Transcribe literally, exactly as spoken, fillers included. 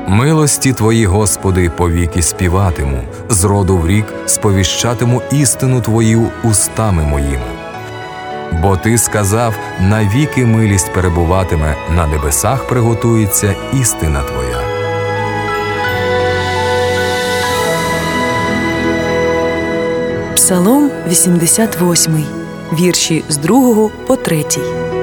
Милості Твої, Господи, повіки співатиму, з роду в рік сповіщатиму істину Твою устами моїми. Бо Ти сказав, навіки милість перебуватиме, на небесах приготується істина Твоя. Псалом вісімдесят восьмий, вірші з другого по третій.